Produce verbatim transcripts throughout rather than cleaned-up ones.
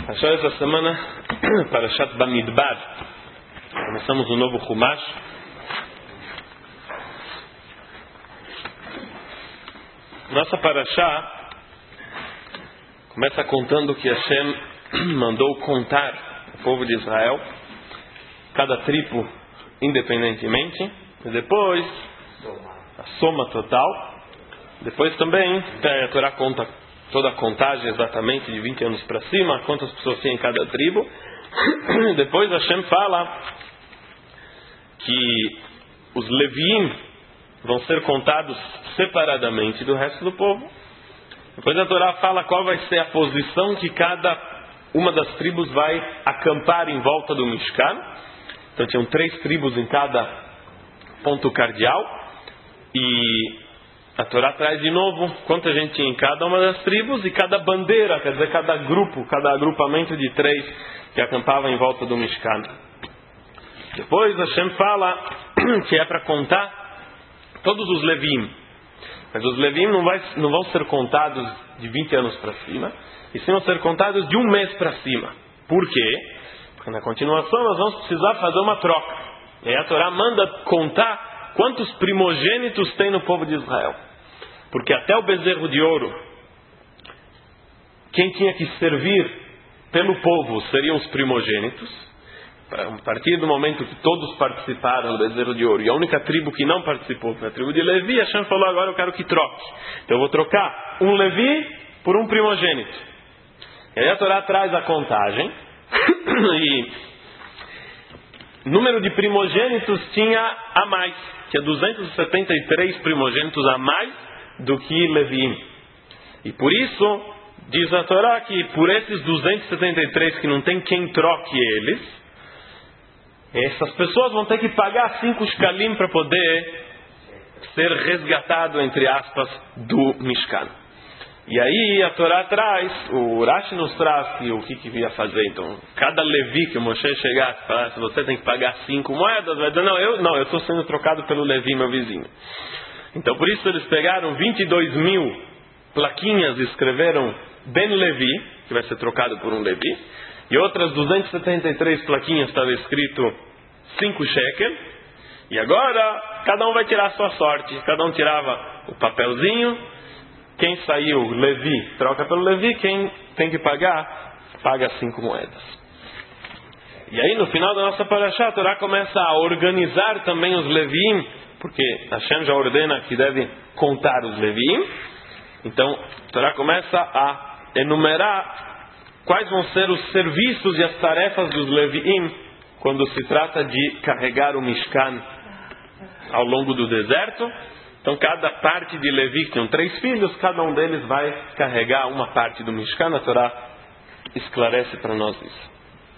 Achou essa semana Parashat Bamidbar. Começamos um novo Chumash. Nossa Parashá começa contando que Hashem mandou contar o povo de Israel, cada tribo independentemente, e depois a soma total. Depois também a Torá conta toda a contagem exatamente de vinte anos para cima, quantas pessoas tem em cada tribo. Depois Hashem fala que os Leviim vão ser contados separadamente do resto do povo. Depois a Torá fala qual vai ser a posição que cada uma das tribos vai acampar em volta do Mishkan. Então tinham três tribos em cada ponto cardeal. E a Torá traz de novo quanta gente tinha em cada uma das tribos e cada bandeira, quer dizer, cada grupo, cada agrupamento de três que acampava em volta do Mishkan. Depois Hashem fala que é para contar todos os Levim. Mas os Levim não, vai, não vão ser contados de vinte anos para cima, e sim vão ser contados de um mês para cima. Por quê? Porque na continuação nós vamos precisar fazer uma troca. E aí a Torá manda contar quantos primogênitos tem no povo de Israel. Porque até o bezerro de ouro, quem tinha que servir pelo povo seriam os primogênitos. A partir do momento que todos participaram do bezerro de ouro, e a única tribo que não participou foi a tribo de Levi, Hashem falou: agora eu quero que troque. Então eu vou trocar um Levi por um primogênito. E aí a Torá traz a contagem, e número de primogênitos tinha a mais, tinha duzentos e setenta e três primogênitos a mais do que Levi. E por isso, diz a Torá que por esses duzentos e setenta e três que não tem quem troque eles, essas pessoas vão ter que pagar cinco shkalim para poder ser resgatado, entre aspas, do Mishkan. E aí a Torá traz, o Rashi nos traz que o que, que ia fazer. Então, cada Levi que o Moshe chegasse e falasse: você tem que pagar cinco moedas, vai dizer: não, eu não, eu estou sendo trocado pelo Levi, meu vizinho. Então por isso eles pegaram vinte e dois mil plaquinhas e escreveram Ben Levi, que vai ser trocado por um Levi, e outras duzentas e setenta e três plaquinhas estava escrito cinco shekel, e agora cada um vai tirar a sua sorte. Cada um tirava o papelzinho, quem saiu Levi troca pelo Levi, quem tem que pagar, paga cinco moedas. E aí no final da nossa parashá a Torá começa a organizar também os Leviim, porque Hashem já ordena que deve contar os Leviim. Então a Torá começa a enumerar quais vão ser os serviços e as tarefas dos Leviim quando se trata de carregar o Mishkan ao longo do deserto. Então cada parte de Levi, que tem três filhos, cada um deles vai carregar uma parte do Mishkan. A Torá esclarece para nós isso.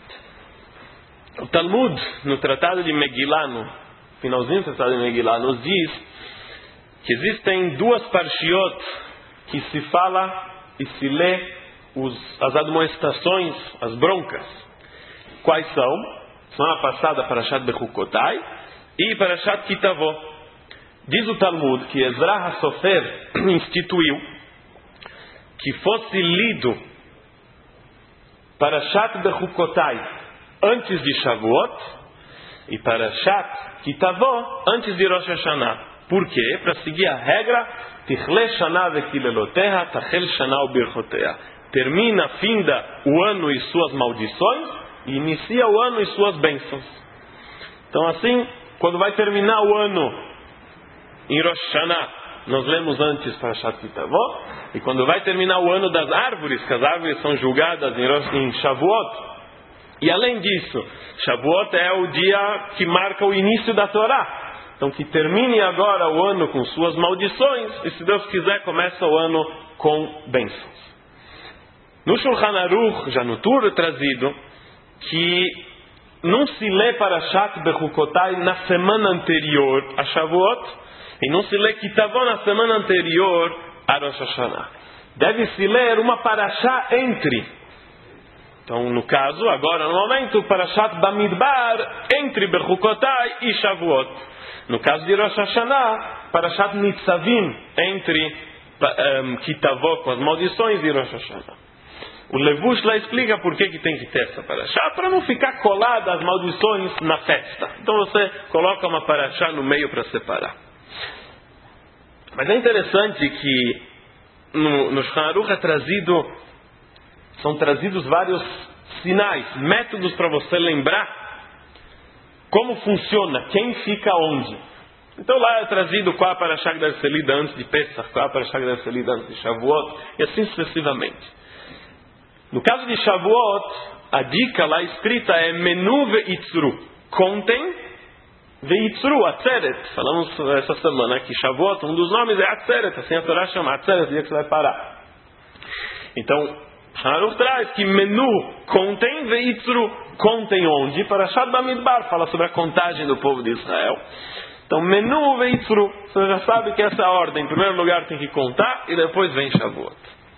O Talmud, no Tratado de Megillah, no finalzinho do Tratado de Megillah, nos diz que existem duas parshiot que se fala e se lê os, as admoestações, as broncas. Quais são? Semana passada, Parashat Bechukotai e Parashat Kitavó. Diz o Talmud que Ezra HaSofer instituiu que fosse lido Parashat Bechukotai antes de Shavuot e Parashat Kitavó antes de Rosh Hashanah. Por quê? Para seguir a regra Tichle Shana Vekileloteha Tachel Shana Ubirchoteha. Termina, finda o ano e suas maldições e inicia o ano e suas bênçãos. Então assim, quando vai terminar o ano em Rosh Hashanah, nós lemos antes Parashat Kitavó, e quando vai terminar o ano das árvores, que as árvores são julgadas em, Rosh, em Shavuot. E além disso, Shavuot é o dia que marca o início da Torá. Então que termine agora o ano com suas maldições, e se Deus quiser começa o ano com bênçãos. No Shulchan Aruch, já no Tur é trazido que não se lê Parashat Bechukotai na semana anterior a Shavuot, e não se lê Kitavó na semana anterior a Rosh Hashanah. Deve-se ler uma Parashá entre. Então, no caso, agora, no momento, Parashat Bamidbar entre Bechukotai e Shavuot. No caso de Rosh Hashanah, Parashat Nitzavim entre um, Kitavó com as maldições e Rosh Hashanah. O Levush lá explica por que, que tem que ter essa paraxá, para não ficar colada as maldições na festa. Então você coloca uma paraxá no meio para separar. Mas é interessante que no, no Shulchan Aruch é trazido, são trazidos vários sinais, métodos para você lembrar como funciona, quem fica onde. Então lá é trazido qual a paraxá que deve ser lida antes de Pesach, qual a paraxá que deve ser lida antes de Shavuot, e assim sucessivamente. No caso de Shavuot, a dica lá escrita é Menu ve'itzru, contem ve'itzru, Atzeret. Falamos essa semana que Shavuot, um dos nomes é Atzeret, assim a Torá chama Atzeret, o dia que você vai parar. Então, Haruch traz que Menu, contem ve'itzru, contem onde? Parashat Bamidbar fala sobre a contagem do povo de Israel. Então, Menu ve'itzru, você já sabe que essa é a ordem. Em primeiro lugar tem que contar e depois vem Shavuot.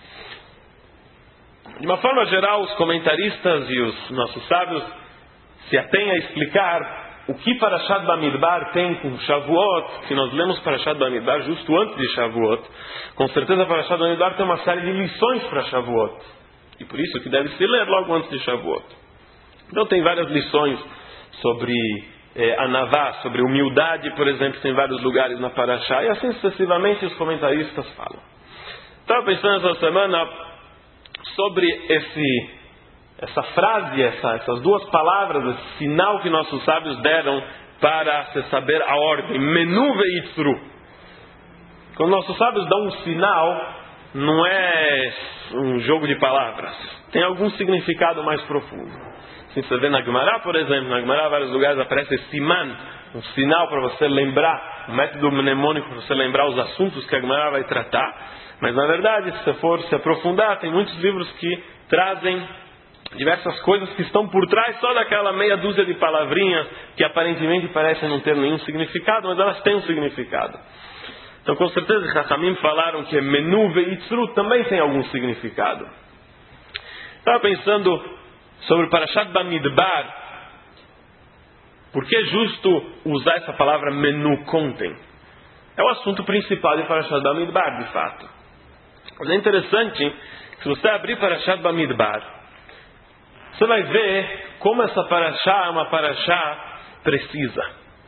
De uma forma geral, os comentaristas e os nossos sábios se atêm a explicar o que Parashat Bamidbar tem com Shavuot. Se nós lemos Parashat Bamidbar justo antes de Shavuot, com certeza Parashat Bamidbar tem uma série de lições para Shavuot. E por isso que deve se ler logo antes de Shavuot. Então tem várias lições sobre eh, Anavá, sobre humildade, por exemplo, tem vários lugares na Parashá, e assim sucessivamente os comentaristas falam. Estava pensando essa semana sobre esse, essa frase, essa, essas duas palavras, esse sinal que nossos sábios deram para se saber a ordem, Menu ve'itzru. Quando nossos sábios dão um sinal, não é um jogo de palavras, tem algum significado mais profundo. Assim você vê na Gemara, por exemplo, na Gemara, em vários lugares aparece siman, um sinal para você lembrar, um método mnemônico para você lembrar os assuntos que a Gemara vai tratar. Mas na verdade, se você for se aprofundar, tem muitos livros que trazem diversas coisas que estão por trás só daquela meia dúzia de palavrinhas que aparentemente parecem não ter nenhum significado, mas elas têm um significado. Então com certeza os Chachamim falaram que Menu ve'itzru também tem algum significado. Estava pensando sobre Parashat Bamidbar, por que é justo usar essa palavra Menu, contem? É o assunto principal de Parashat Bamidbar, de fato. Mas é interessante que se você abrir Parashat Bamidbar, você vai ver como essa Parashá é uma Parashá precisa.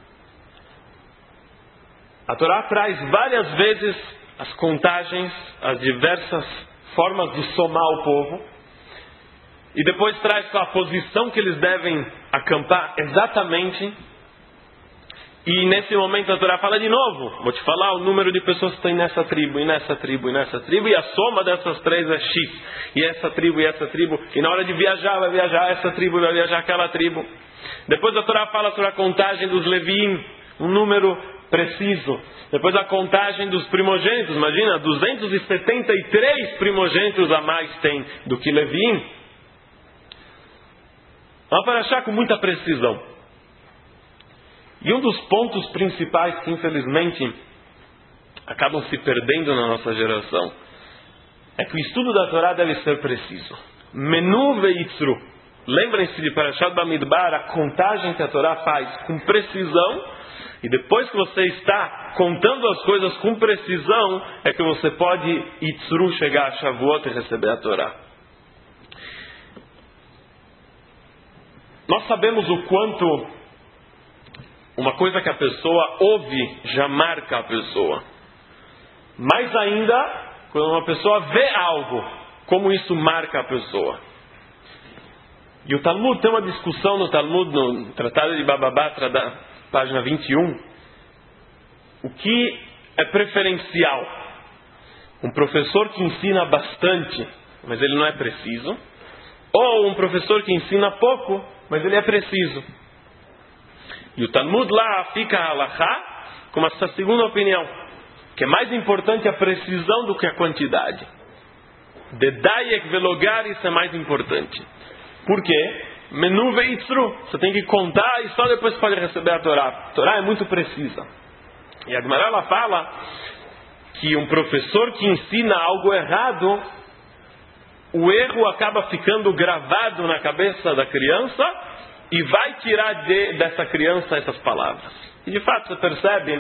A Torá traz várias vezes as contagens, as diversas formas de somar o povo, e depois traz a posição que eles devem acampar exatamente. E nesse momento a Torá fala de novo, vou te falar o número de pessoas que estão nessa tribo, e nessa tribo, e nessa tribo, e a soma dessas três é X, e essa tribo, e essa tribo, e na hora de viajar, vai viajar essa tribo, vai viajar aquela tribo. Depois a Torá fala sobre a contagem dos Leviim, um número preciso. Depois a contagem dos primogênitos, imagina, duzentos e setenta e três primogênitos a mais tem do que Leviim. Uma parashá com muita precisão. E um dos pontos principais que infelizmente acabam se perdendo na nossa geração é que o estudo da Torá deve ser preciso. Menu ve'itzru. Lembrem-se de Parashat Bamidbar, a contagem que a Torá faz com precisão, e depois que você está contando as coisas com precisão, é que você pode itzru, chegar a Shavuot e receber a Torá. Nós sabemos o quanto uma coisa que a pessoa ouve já marca a pessoa. Mais ainda, quando uma pessoa vê algo, como isso marca a pessoa. E o Talmud tem uma discussão no Talmud, no Tratado de Baba Batra, da página vinte e um, o que é preferencial. Um professor que ensina bastante, mas ele não é preciso, ou um professor que ensina pouco, mas ele é preciso. E o Talmud lá fica a halachá com essa segunda opinião, que é mais importante a precisão do que a quantidade. Dedayek velogar, isso é mais importante. Por quê? Menu ve'itzru. Você tem que contar e só depois pode receber a Torá. A Torá é muito precisa. E a Gemara ela fala que um professor que ensina algo errado, o erro acaba ficando gravado na cabeça da criança e vai tirar de, dessa criança essas palavras. E de fato você percebe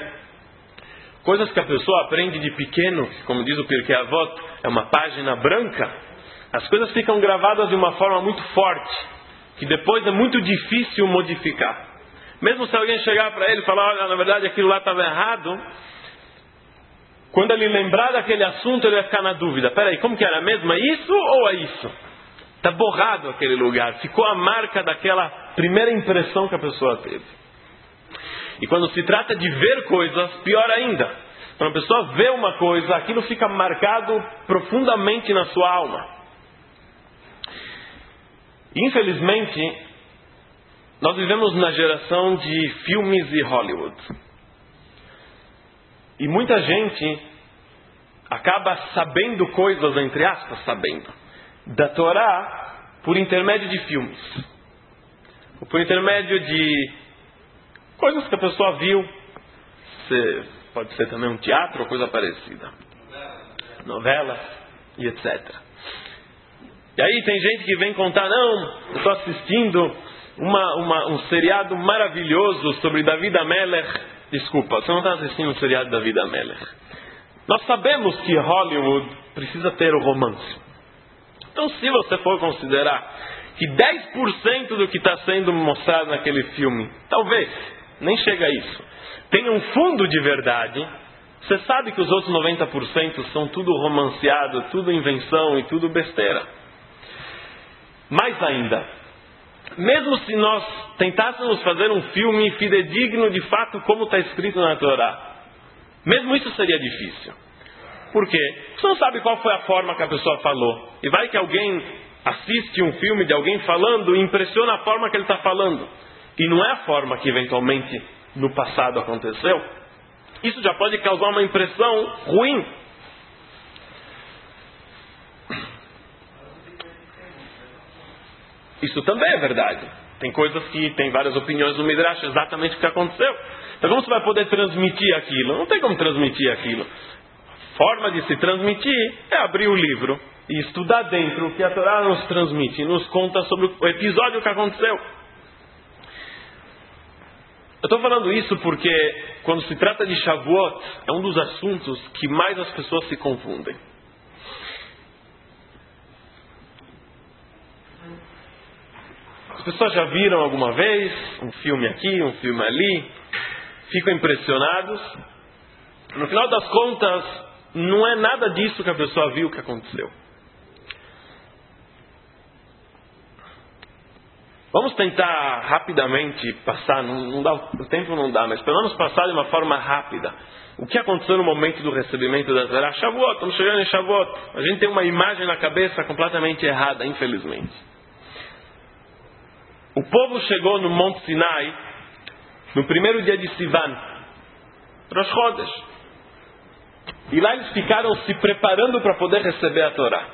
coisas que a pessoa aprende de pequeno, como diz o Pirkei Avot, é uma página branca. as coisas ficam gravadas de uma forma muito forte, que depois é muito difícil modificar. Mesmo se alguém chegar para ele e falar, olha, na verdade aquilo lá estava errado, quando ele lembrar daquele assunto, ele vai ficar na dúvida. Peraí, como que era mesmo? É isso ou é isso? Está borrado aquele lugar. Ficou a marca daquela primeira impressão que a pessoa teve. E quando se trata de ver coisas, pior ainda. Quando a pessoa vê uma coisa, aquilo fica marcado profundamente na sua alma. Infelizmente, nós vivemos na geração de filmes e Hollywood. E muita gente acaba sabendo coisas, entre aspas, sabendo, da Torá por intermédio de filmes. Ou por intermédio de coisas que a pessoa viu. Pode ser também um teatro ou coisa parecida. Novelas e etcétera. E aí tem gente que vem contar, não, eu estou assistindo uma, uma, um seriado maravilhoso sobre David Amelech. Desculpa, você não está assistindo o seriado da David Amelech. Nós sabemos que Hollywood precisa ter o romance. Então, se você for considerar que dez por cento do que está sendo mostrado naquele filme, talvez, nem chega a isso, tem um fundo de verdade, você sabe que os outros noventa por cento são tudo romanceado, tudo invenção e tudo besteira. Mais ainda, mesmo se nós tentássemos fazer um filme fidedigno de fato como está escrito na Torá, mesmo isso seria difícil. Por quê? Você não sabe qual foi a forma que a pessoa falou. E vai que alguém assiste um filme de alguém falando e impressiona a forma que ele está falando. E não é a forma que eventualmente no passado aconteceu. Isso já pode causar uma impressão ruim. Isso também é verdade. Tem coisas que tem várias opiniões no Midrash exatamente o que aconteceu. Então como você vai poder transmitir aquilo? Não tem como transmitir aquilo. A forma de se transmitir é abrir o livro e estudar dentro o que a Torá nos transmite e nos conta sobre o episódio que aconteceu. Eu estou falando isso porque quando se trata de Shavuot, é um dos assuntos que mais as pessoas se confundem. As pessoas já viram alguma vez um filme aqui, um filme ali, ficam impressionados. No final das contas, não é nada disso que a pessoa viu que aconteceu. Vamos tentar rapidamente passar, não, não dá, o tempo não dá, mas pelo menos passar de uma forma rápida. O que aconteceu no momento do recebimento da Torá? Shavuot, estamos chegando em Shavuot. A gente tem uma imagem na cabeça completamente errada, infelizmente. O povo chegou no Monte Sinai no primeiro dia de Sivan, Rosh Chodesh. E lá eles ficaram se preparando para poder receber a Torá.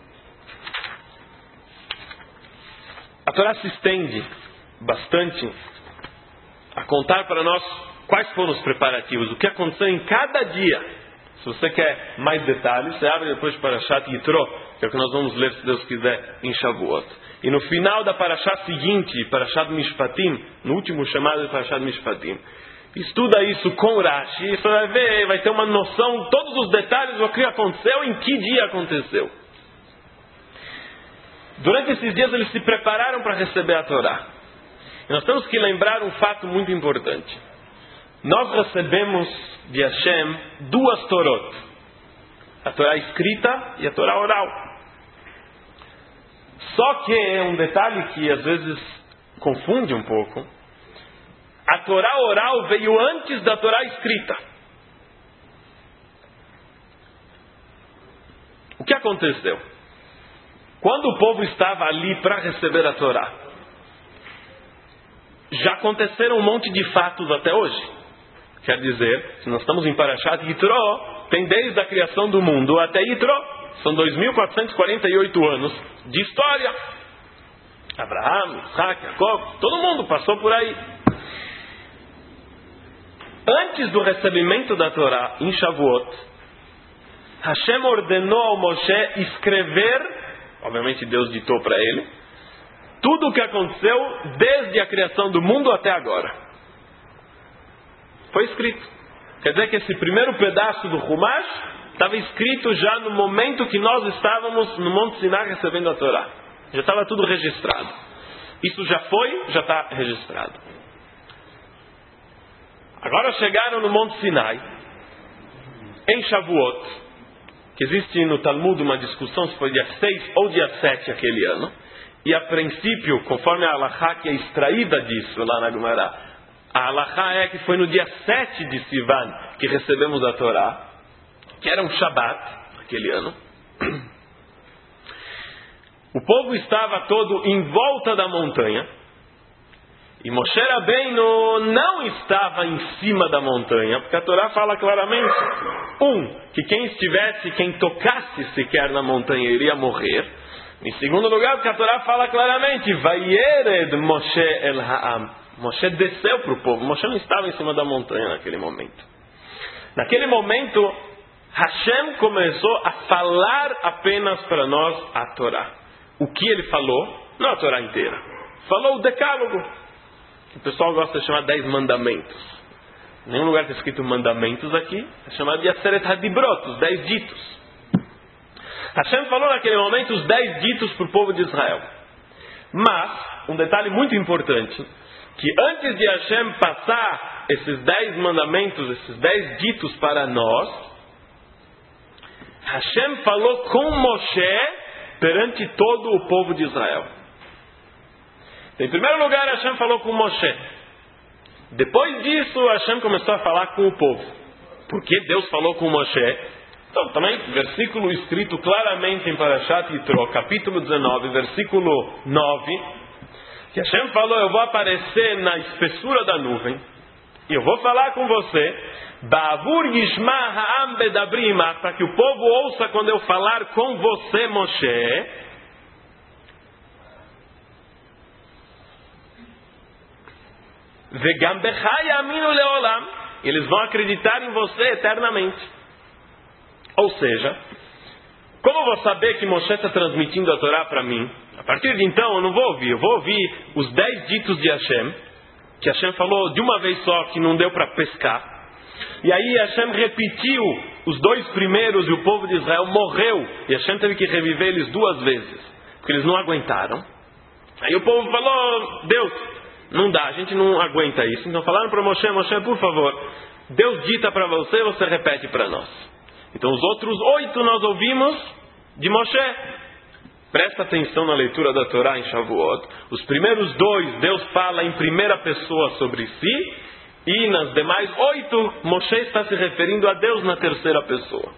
A Torá se estende bastante a contar para nós quais foram os preparativos, o que aconteceu em cada dia. Se você quer mais detalhes, você abre depois para Parashat Yitro, que é o que nós vamos ler, se Deus quiser, em Shavuot. E no final da Parashat seguinte, Parashat Mishpatim, no último chamado de Parashat Mishpatim, estuda isso com Rashi, e você vai ver, vai ter uma noção, todos os detalhes do que aconteceu, em que dia aconteceu. Durante esses dias eles se prepararam para receber a Torá. E nós temos que lembrar um fato muito importante. Nós recebemos de Hashem duas Torot. A Torá escrita e a Torá oral. Só que é um detalhe que às vezes confunde um pouco. A Torá oral veio antes da Torá escrita. O que aconteceu? Quando o povo estava ali para receber a Torá, já aconteceram um monte de fatos até hoje. Quer dizer, se nós estamos em Parashat Yitro, tem desde a criação do mundo até Yitro, são dois mil quatrocentos e quarenta e oito anos de história. Abraham, Isaac, Jacob, todo mundo passou por aí. Antes do recebimento da Torá, em Shavuot, Hashem ordenou ao Moshe escrever, obviamente Deus ditou para ele, tudo o que aconteceu desde a criação do mundo até agora. Foi escrito. Quer dizer que esse primeiro pedaço do Humash Estava escrito já no momento que nós estávamos no Monte Sinai recebendo a Torá. Já estava tudo registrado. Isso já foi, já está registrado. Agora chegaram no Monte Sinai, em Shavuot, que existe no Talmud uma discussão se foi dia seis ou dia sete aquele ano. E a princípio, conforme a halachá que é extraída disso lá na Gemara, a halachá é que foi no dia sete de Sivan que recebemos a Torá, que era um Shabat, aquele ano. O povo estava todo em volta da montanha, e Moshe Rabbeinu não estava em cima da montanha, porque a Torá fala claramente, um, que quem estivesse, quem tocasse sequer na montanha iria morrer. Em segundo lugar, porque a Torá fala claramente, Vayered Moshe el Ha'am. Moshe desceu para o povo. Moshe não estava em cima da montanha naquele momento. Naquele momento, Hashem começou a falar apenas para nós a Torá. O que ele falou? Não a Torá inteira. Falou o decálogo, que o pessoal gosta de chamar dez mandamentos. Em nenhum lugar está escrito mandamentos aqui. É chamado de Aseret Hadibrot, os dez ditos. Hashem falou naquele momento os dez ditos para o povo de Israel. Mas, um detalhe muito importante, que antes de Hashem passar esses dez mandamentos, esses dez ditos para nós, Hashem falou com Moshe perante todo o povo de Israel. Em primeiro lugar, Hashem falou com Moshe. Depois disso, Hashem começou a falar com o povo. Por que Deus falou com Moshe? Então, também, versículo escrito claramente em Parashat Yitro, capítulo dezenove, versículo nove, que Hashem falou, eu vou aparecer na espessura da nuvem, e eu vou falar com você, Ba'avur yishma ha'am bedabri imach, para que o povo ouça quando eu falar com você, Moshe. Vegam becha yaminu leolam, eles vão acreditar em você eternamente. Ou seja, como eu vou saber que Moshe está transmitindo a Torá para mim? A partir de então eu não vou ouvir, eu vou ouvir os dez ditos de Hashem, que Hashem falou de uma vez só que não deu para pescar. E aí Hashem repetiu os dois primeiros e o povo de Israel morreu. E Hashem teve que reviver eles duas vezes, porque eles não aguentaram. Aí o povo falou, Deus, não dá, a gente não aguenta isso. Então falaram para Moshe, Moshe, por favor, Deus dita para você, você repete para nós. Então os outros oito nós ouvimos de Moshe. Presta atenção na leitura da Torá em Shavuot. Os primeiros dois, Deus fala em primeira pessoa sobre si. E nas demais oito, Moshe está se referindo a Deus na terceira pessoa.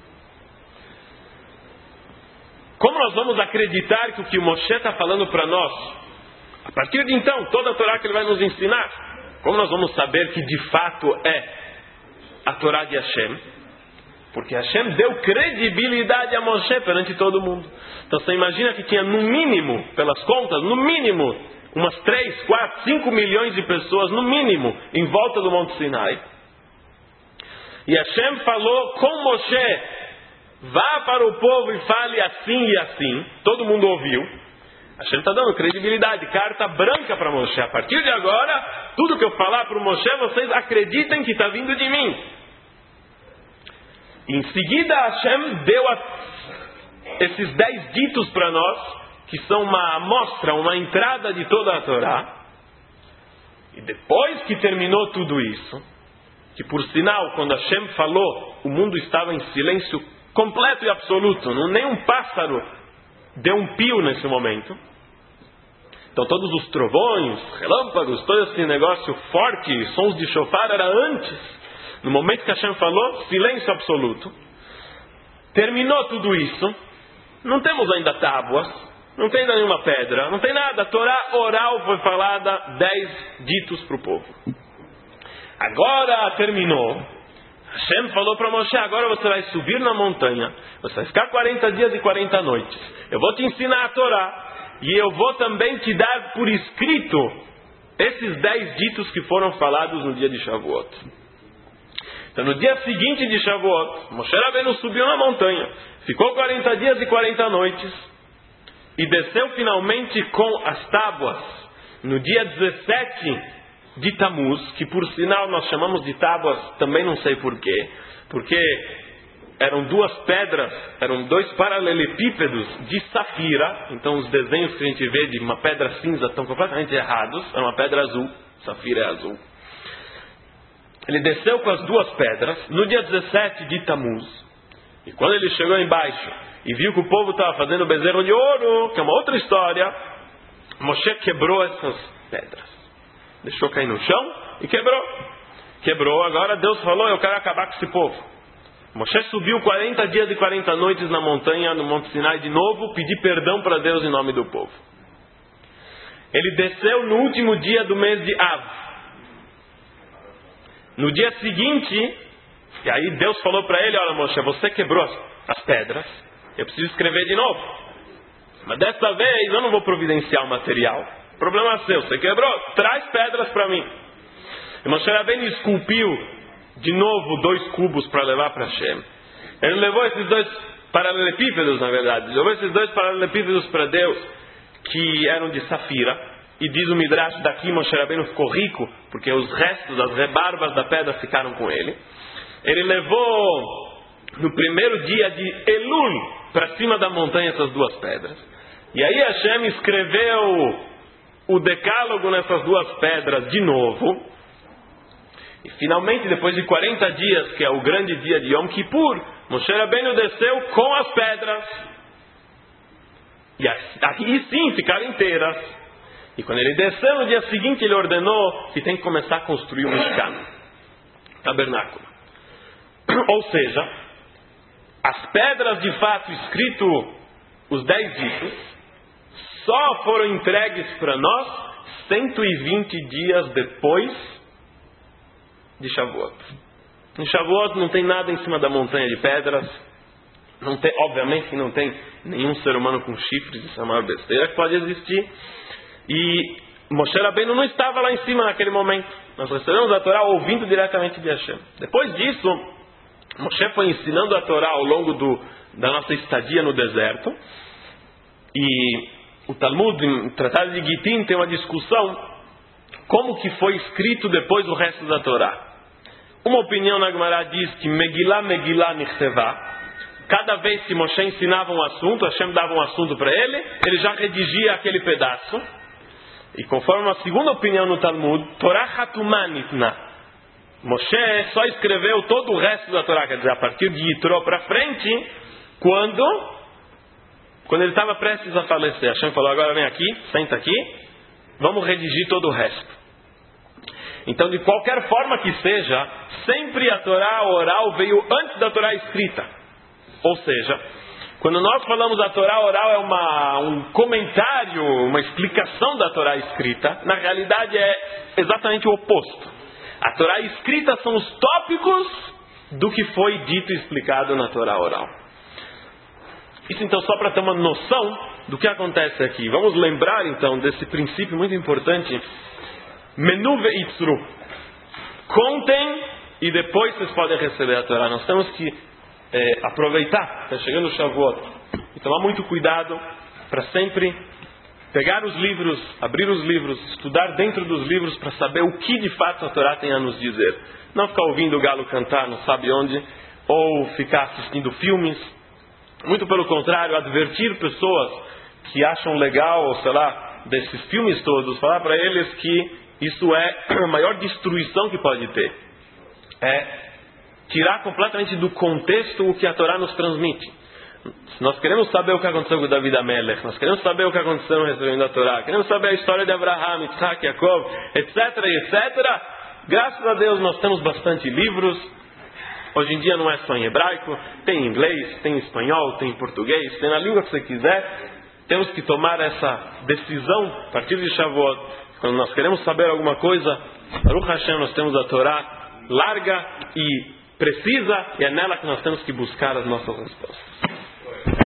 Como nós vamos acreditar que o que Moshe está falando para nós, a partir de então, toda a Torá que ele vai nos ensinar, como nós vamos saber que de fato é a Torá de Hashem? Porque Hashem deu credibilidade a Moshe perante todo mundo. Então você imagina que tinha no mínimo, pelas contas, no mínimo, umas três, quatro, cinco milhões de pessoas, no mínimo, em volta do Monte Sinai. E Hashem falou com Moshe, vá para o povo e fale assim e assim. Todo mundo ouviu. Hashem está dando credibilidade, carta branca para Moshe. A partir de agora, tudo que eu falar para o Moshe, vocês acreditem que está vindo de mim. Em seguida, Hashem deu a, esses dez ditos para nós, que são uma amostra, uma entrada de toda a Torá. E depois que terminou tudo isso, que por sinal, quando Hashem falou, o mundo estava em silêncio completo e absoluto, não, nem um pássaro deu um pio nesse momento. Então todos os trovões, relâmpagos, todo esse negócio forte, sons de shofar, era antes. No momento que Hashem falou, silêncio absoluto. Terminou tudo isso. Não temos ainda tábuas, não tem ainda nenhuma pedra, não tem nada. A Torá oral foi falada, dez ditos para o povo. Agora terminou. Hashem falou para Moshe, agora você vai subir na montanha, você vai ficar quarenta dias e quarenta noites. Eu vou te ensinar a Torá, e eu vou também te dar por escrito esses dez ditos que foram falados no dia de Shavuot. Então no dia seguinte de Shavuot, Moshe Rabbeinu subiu na montanha, ficou quarenta dias e quarenta noites, e desceu finalmente com as tábuas, no dia dezessete de Tamuz, que por sinal nós chamamos de tábuas, também não sei porquê, porque eram duas pedras, eram dois paralelepípedos de safira. Então os desenhos que a gente vê de uma pedra cinza estão completamente errados. É uma pedra azul, safira é azul. Ele desceu com as duas pedras no dia dezessete de Tamuz. E quando ele chegou embaixo e viu que o povo estava fazendo bezerro de ouro, que é uma outra história, Moshe quebrou essas pedras. Deixou cair no chão e quebrou. Quebrou, agora Deus falou, eu quero acabar com esse povo. Moshe subiu quarenta dias e quarenta noites na montanha, no Monte Sinai de novo, pedir perdão para Deus em nome do povo. Ele desceu no último dia do mês de Av. No dia seguinte, e aí Deus falou para ele, olha Moshe, você quebrou as, as pedras, eu preciso escrever de novo. Mas dessa vez eu não vou providenciar o material. Problema seu, você quebrou, traz pedras para mim. E Moshe Rabbeinu esculpiu de novo dois cubos para levar para Hashem. Ele levou esses dois paralelepípedos, na verdade. Levou esses dois paralelepípedos para Deus, que eram de safira. E diz o Midrash, daqui Moshe Rabbeinu ficou rico, porque os restos, as rebarbas da pedra ficaram com ele. Ele levou no primeiro dia de Elul para cima da montanha essas duas pedras. E aí Hashem escreveu o decálogo nessas duas pedras de novo. E finalmente, depois de quarenta dias, que é o grande dia de Yom Kippur, Moshe Rabbeinu desceu com as pedras. E aqui sim ficaram inteiras. E quando ele desceu no dia seguinte, ele ordenou que tem que começar a construir o Mishkan, tabernáculo. Ou seja, as pedras de fato escrito os dez ditos só foram entregues para nós cento e vinte dias depois de Shavuot. Em Shavuot não tem nada em cima da montanha de pedras. Não tem, obviamente que não tem nenhum ser humano com chifres, isso é a maior besteira que pode existir. E Moshe Rabbeinu não estava lá em cima naquele momento. Nós recebemos a Torá ouvindo diretamente de Hashem. Depois disso, Moshe foi ensinando a Torá ao longo do, da nossa estadia no deserto. E o Talmud, em Tratado de Gitin, tem uma discussão como que foi escrito depois o resto da Torá. Uma opinião na Gemara diz que Megillah, Megillah, Nichtevá. Cada vez que Moshe ensinava um assunto, Hashem dava um assunto para ele, ele já redigia aquele pedaço. E conforme uma segunda opinião no Talmud, Torah Hatumah Nitna. Moshe só escreveu todo o resto da Torá, quer dizer, a partir de Yitro para frente, quando, quando ele estava prestes a falecer. Hashem falou, agora vem aqui, senta aqui, vamos redigir todo o resto. Então, de qualquer forma que seja, sempre a Torá oral veio antes da Torá escrita. Ou seja, quando nós falamos da Torá oral é uma, um comentário, uma explicação da Torá escrita, na realidade é exatamente o oposto. A Torá escrita são os tópicos do que foi dito e explicado na Torá oral. Isso então só para ter uma noção do que acontece aqui. Vamos lembrar então desse princípio muito importante. Menu veitzru. Contem e depois vocês podem receber a Torá. Nós temos que é, aproveitar, está chegando o Shavuot, e tomar muito cuidado para sempre pegar os livros, abrir os livros, estudar dentro dos livros para saber o que de fato a Torá tem a nos dizer. Não ficar ouvindo o galo cantar não sabe onde, ou ficar assistindo filmes. Muito pelo contrário, advertir pessoas que acham legal, sei lá, desses filmes todos, falar para eles que isso é a maior destruição que pode ter. É tirar completamente do contexto o que a Torá nos transmite. Se nós queremos saber o que aconteceu com David Amelech, nós queremos saber o que aconteceu no recebimento da Torá, queremos saber a história de Abraham, Yitzhak, Yaakov, etc, etcétera. Graças a Deus nós temos bastante livros. Hoje em dia não é só em hebraico, tem em inglês, tem em espanhol, tem em português, tem na língua que você quiser. Temos que tomar essa decisão a partir de Shavuot. Quando nós queremos saber alguma coisa, Baruch Hashem, nós temos a Torá larga e precisa, e é nela que nós temos que buscar as nossas respostas.